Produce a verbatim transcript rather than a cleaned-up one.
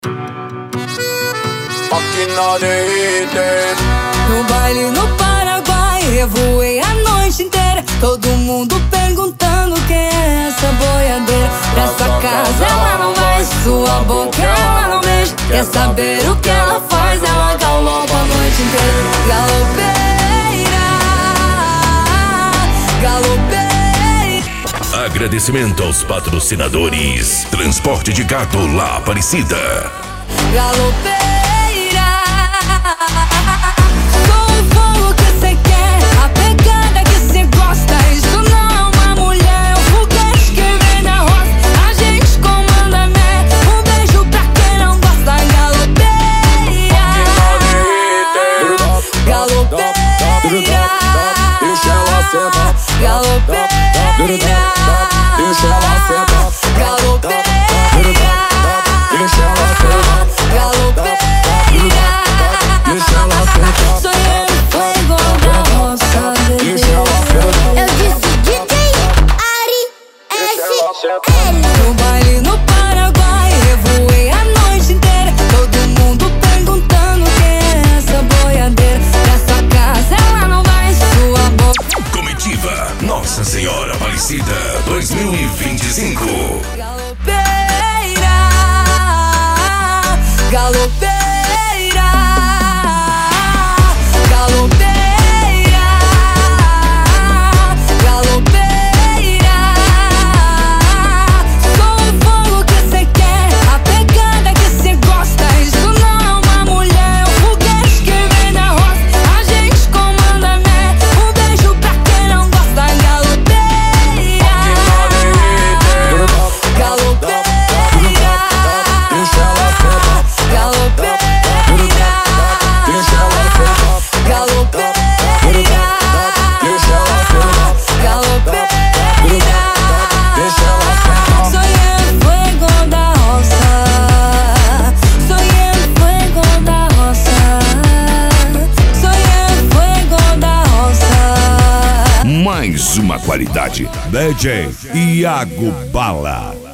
Máquina de hits. No baile no Paraguai, revoei a noite inteira. Todo mundo perguntando quem é essa boiadeira. Pra sua casa ela não vai, sua boca ela não beija. Quer saber o que ela faz? Ela galopa a noite inteira. Galopeira, galopeira. Agradecimento aos patrocinadores: Transporte de Gato La Aparecida, Galopeira. Sou o fogo que cê quer, a pegada que cê gosta. Isso não é uma mulher, é um foguete que vem da roça. A gente comanda, né? Um beijo pra quem não gosta. Galopeira, galopeira, Deixa ela sentar. galopeira, Deixa ela sentar. galopeira, Deixa ela sentar. galopeira. Deixa ela sentar. Sonhei fogo da roça, bebê. Deixa ela sentar. Eu disse D J Ari S L. No baile no Paraguai, revoei a noite inteira. Todo mundo perguntando quem é essa boiadeira. Pra sua casa ela não vai, sua boca. Comitiva Nossa Senhora Aparecida dois mil e vinte e cinco. Galopeira, galopeira, galopeira, galopeira. Sou o fogo que cê quer, a pegada que cê gosta. Isso não é uma mulher, é um foguete que vem da roça. A gente comanda, né? Um beijo pra quem não gosta. Galopeira, galopeira, Deixa ela sentar. galopeira, Deixa ela sentar. galopeira, Deixa ela sentar. galopeira. Deixa ela sentar. Sonhei fuego da roça, sonhei fuego da roça, sonhei fuego da roça. Mais uma qualidade: D J Iago Bala.